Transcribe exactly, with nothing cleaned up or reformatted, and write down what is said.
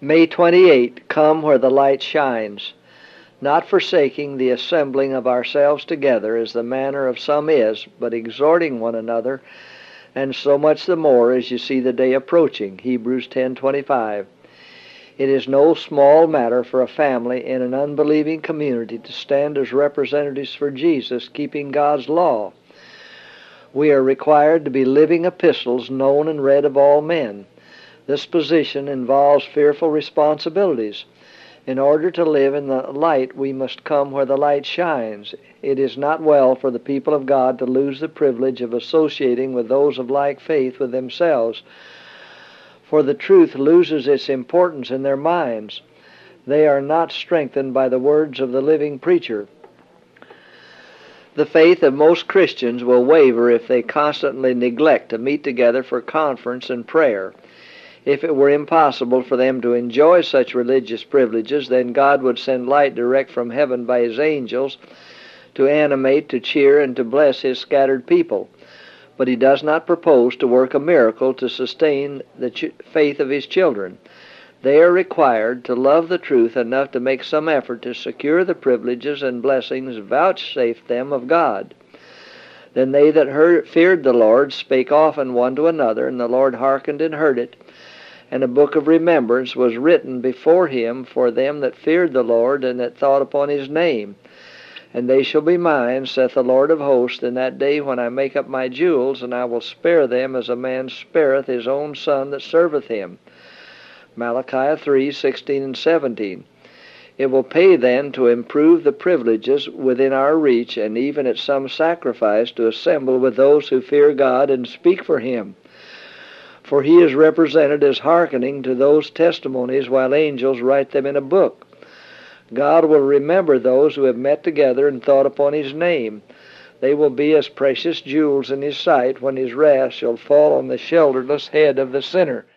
May twenty-eighth, come where the light shines, not forsaking the assembling of ourselves together, as the manner of some is, but exhorting one another, and so much the more as you see the day approaching. Hebrews ten twenty-five. It is no small matter for a family in an unbelieving community to stand as representatives for Jesus, keeping God's law. We are required to be living epistles, known and read of all men. This position involves fearful responsibilities. In order to live in the light, we must come where the light shines. It is not well for the people of God to lose the privilege of associating with those of like faith with themselves, for the truth loses its importance in their minds. They are not strengthened by the words of the living preacher. The faith of most Christians will waver if they constantly neglect to meet together for conference and prayer. If it were impossible for them to enjoy such religious privileges, then God would send light direct from heaven by His angels to animate, to cheer, and to bless His scattered people. But He does not propose to work a miracle to sustain the ch- faith of His children. They are required to love the truth enough to make some effort to secure the privileges and blessings vouchsafed them of God. Then they that heard, feared the Lord spake often one to another, and the Lord hearkened and heard it. And a book of remembrance was written before Him for them that feared the Lord, and that thought upon His name. And they shall be mine, saith the Lord of hosts, in that day when I make up my jewels, and I will spare them as a man spareth his own son that serveth him. Malachi three sixteen and seventeen. It will pay then to improve the privileges within our reach, and even at some sacrifice to assemble with those who fear God and speak for Him. For He is represented as hearkening to those testimonies, while angels write them in a book. God will remember those who have met together and thought upon His name. They will be as precious jewels in His sight when His wrath shall fall on the shelterless head of the sinner.